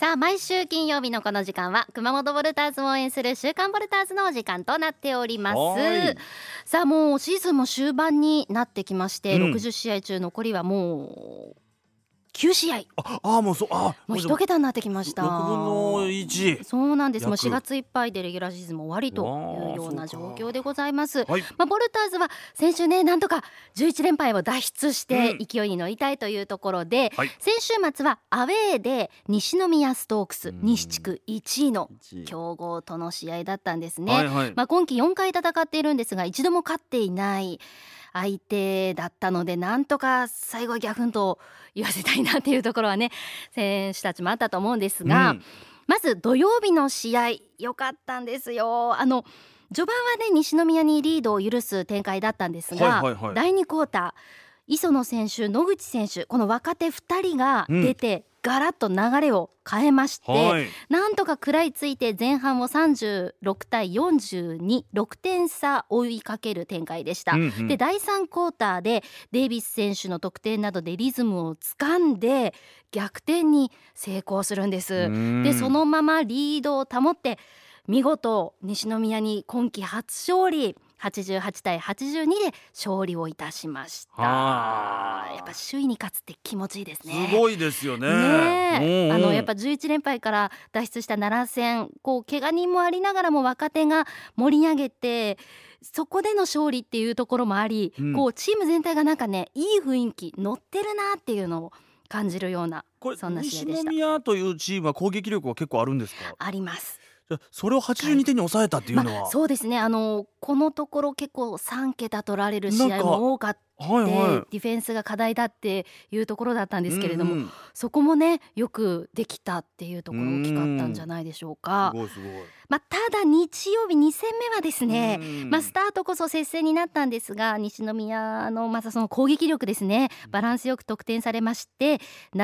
さあ毎週金曜日のこの時間は熊本ボルターズを応援する週刊ボルターズのお時間となっております。さあもうシーズンも終盤になってきまして、60試合中残りはもう9試合。もう一桁になってきました。 6分の1。 そうなんです。もう4月いっぱいでレギュラーシーズンも終わりというような状況でございます。ボルターズは先週ねなんとか11連敗を脱出して勢いに乗りたいというところで、先週末はアウェーで西宮ストークス西地区1位の強豪との試合だったんですね。今季4回戦っているんですが一度も勝っていない相手だったので、なんとか最後はギャフンと言わせたいなっていうところはね選手たちもあったと思うんですが、まず土曜日の試合良かったんですよ。序盤はね西宮にリードを許す展開だったんですが、第2クォーター磯野選手野口選手この若手2人が出て、ガラッと流れを変えまして、なんとか食らいついて前半を36対42、6点差追いかける展開でした。で第3クォーターでデイビス選手の得点などでリズムをつかんで逆転に成功するんです。でそのままリードを保って見事西宮に今季初勝利88対82で勝利をいたしました。やっぱ首位に勝つって気持ちいいですね。 すごいですよね。 やっぱ11連敗から脱出した奈良戦、怪我人もありながらも若手が盛り上げてそこでの勝利っていうところもあり、チーム全体がなんかねいい雰囲気乗ってるなっていうのを感じるようなそんな試合でした。 西宮というチームは攻撃力は結構あるんですか？ あります。 それを82点に抑えたっていうのは、 そうですね。このところ結構3桁取られる試合も多かったディフェンスが課題だっていうところだったんですけれども、そこもねよくできたっていうところ大きかったんじゃないでしょうか。 すごい。 ただ日曜日2戦目はですね、スタートこそ接戦になったんですが西宮のまたその攻撃力ですね、バランスよく得点されまして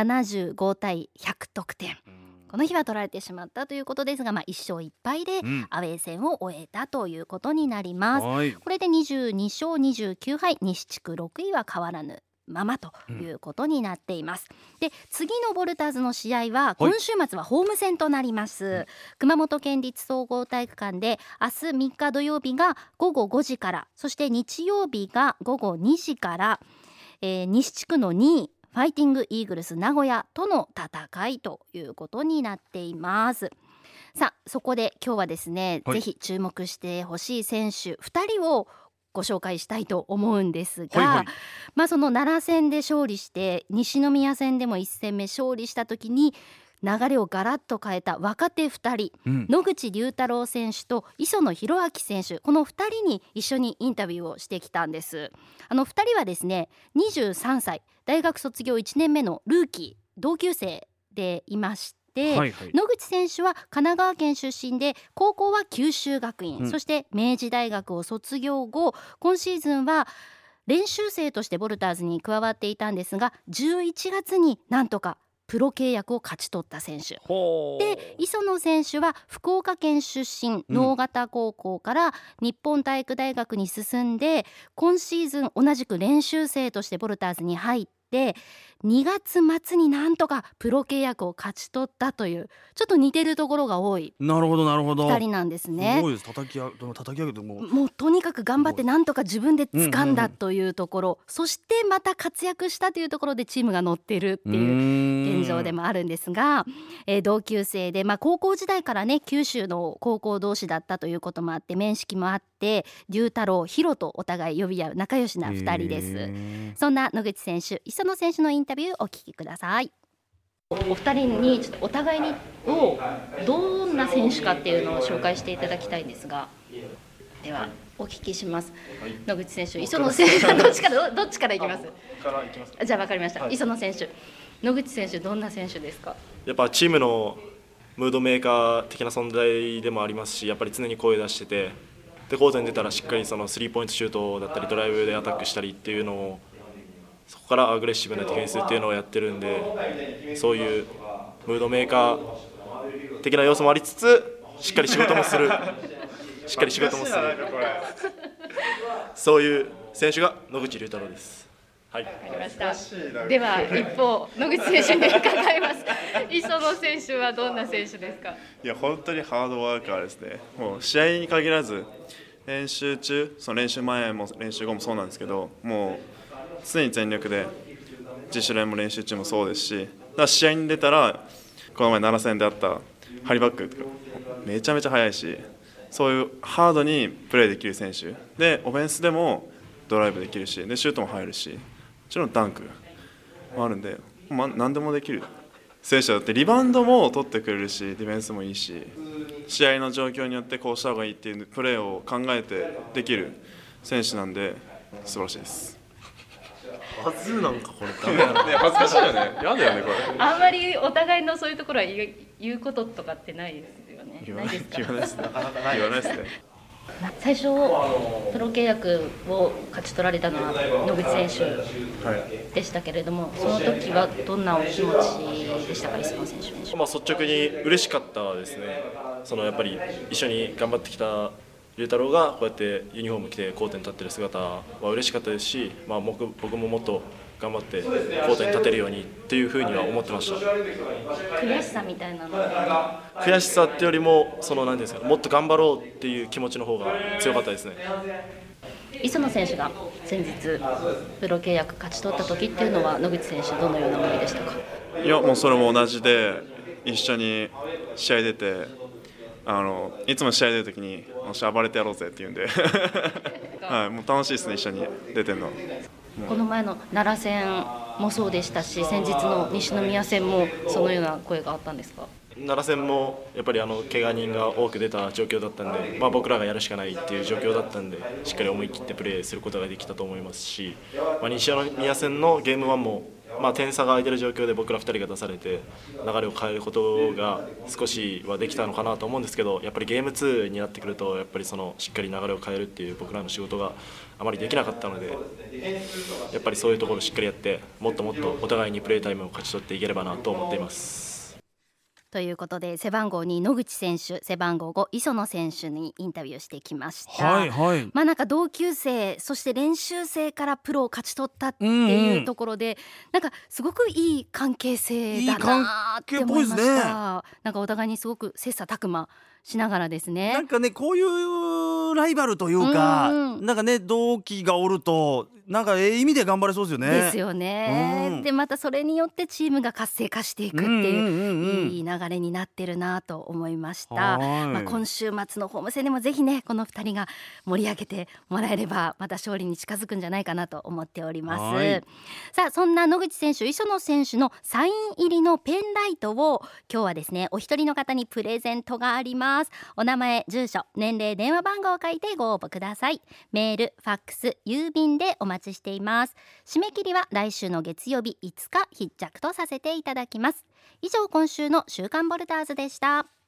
75対100得点。この日は取られてしまったということですが、1勝1敗でアウェー戦を終えたということになります。これで22勝29敗、西地区6位は変わらぬままということになっています。で次のボルターズの試合は今週末はホーム戦となります。熊本県立総合体育館で明日3日土曜日が午後5時から、そして日曜日が午後2時から、西地区の2位ファイティングイーグルス名古屋との戦いということになっています。さあそこで今日はですね、ぜひ注目してほしい選手2人をご紹介したいと思うんですが、その奈良戦で勝利して西宮戦でも1戦目勝利した時に流れをガラッと変えた若手2人、野口龍太郎選手と磯野弘明選手、この2人に一緒にインタビューをしてきたんです。2人はですね23歳大学卒業1年目のルーキー同級生でいまして、野口選手は神奈川県出身で高校は九州学院、そして明治大学を卒業後今シーズンは練習生としてボルターズに加わっていたんですが11月になんとかプロ契約を勝ち取った選手で、磯野選手は福岡県出身直方高校から日本体育大学に進んで今シーズン同じく練習生としてボルターズに入って2月末になんとかプロ契約を勝ち取ったというちょっと似てるところが多い2人なんですね。 すごいです。叩き上げてもうとにかく頑張ってなんとか自分で掴んだというところ、そしてまた活躍したというところでチームが乗ってるっていう現状でもあるんですが、同級生で、高校時代からね九州の高校同士だったということもあって面識もあって龍太郎ヒロとお互い呼び合う仲良しな2人です。そんな野口選手磯野選手のインタビューお聞きください。お二人にちょっとお互いにどんな選手かっていうのを紹介していただきたいんですが、ではお聞きします。野口選手、磯野選手どっちからいきます？じゃあ分かりました。磯野選手、野口選手どんな選手ですか？ やっぱチームのムードメーカー的な存在でもありますし、やっぱり常に声を出してて、でコートに出たらしっかりそのスリーポイントシュートだったりドライブでアタックしたりっていうのを、そこからアグレッシブなディフェンスっていうのをやってるんで、そういうムードメーカー的な要素もありつつしっかり仕事もするそういう選手が野口龍太郎です。 はい。 わかりました。では一方野口選手に伺います。磯野選手はどんな選手ですか？ いや本当にハードワーカーですね。もう試合に限らず練習中、その練習前も練習後もそうなんですけど、もう常に全力で自主練も練習中もそうですし、だから試合に出たらこの前7戦であったハリバックとかめちゃめちゃ速いし、そういうハードにプレーできる選手で、オフェンスでもドライブできるし、でシュートも入るし、もちろんダンクもあるんで、何でもできる選手だって、リバウンドも取ってくれるし、ディフェンスもいいし、試合の状況によってこうした方がいいっていうプレーを考えてできる選手なんで素晴らしいです。 恥ずなんかこれダメだな。 ね、恥ずかしいよね。嫌だよねこれ。 あんまりお互いのそういうところは言うこととかってないですよね。 言わないですか？ 言わないですね。言わないですね。 最初プロ契約を勝ち取られたのは野口選手でしたけれども、その時はどんなお気持ちでしたか、磯野選手。 率直に嬉しかったですね。やっぱり一緒に頑張ってきた龍太郎がこうやってユニフォーム着てコートに立ってる姿は嬉しかったですし、僕ももっと頑張ってコートに立てるようにっていうふうには思ってました。 悔しさみたいなの？ 悔しさってよりもなんていうんですか、もっと頑張ろうっていう気持ちの方が強かったですね。 磯野選手が先日プロ契約勝ち取った時っていうのは野口選手どのような思いでしたか？ いやもうそれも同じで、一緒に試合出て、いつも試合出るときに暴れてやろうぜって言うんではい、もう楽しいですね、一緒に出てるの。 この前の奈良戦もそうでしたし、先日の西宮戦もそのような声があったんですか？ 奈良戦もやっぱり怪我人が多く出た状況だったんで、僕らがやるしかないっていう状況だったんで、しっかり思い切ってプレーすることができたと思いますし、西宮戦のゲーム1も点差が空いてる状況で僕ら2人が出されて流れを変えることが少しはできたのかなと思うんですけど、やっぱりゲーム2になってくるとやっぱりしっかり流れを変えるっていう僕らの仕事があまりできなかったので、やっぱりそういうところをしっかりやってもっともっとお互いにプレータイムを勝ち取っていければなと思っています。 ということで背番号2野口選手、背番号5磯野選手にインタビューしてきました。 はいはい。 なんか同級生そして練習生からプロを勝ち取ったっていうところで、なんかすごくいい関係性だなって思いました。 いい関係っぽいですね。 なんかお互いにすごく切磋琢磨しながらですね。 なんかね、こういうライバルというか、なんかね、同期がおるとなんか意味で頑張れそうですよね。 ですよね。でまたそれによってチームが活性化していくっていういい流れになってるなと思いました。今週末のホーム戦でもぜひね、この2人が盛り上げてもらえればまた勝利に近づくんじゃないかなと思っております。さあ、そんな野口選手、磯野選手のサイン入りのペンライトを今日はですね、お一人の方にプレゼントがあります。お名前、住所、年齢、電話番号を書いてご応募ください。メール、ファックス、郵便でお待ちしています。締め切りは来週の月曜日5日必着とさせていただきます。以上、今週の週刊ボルターズでした。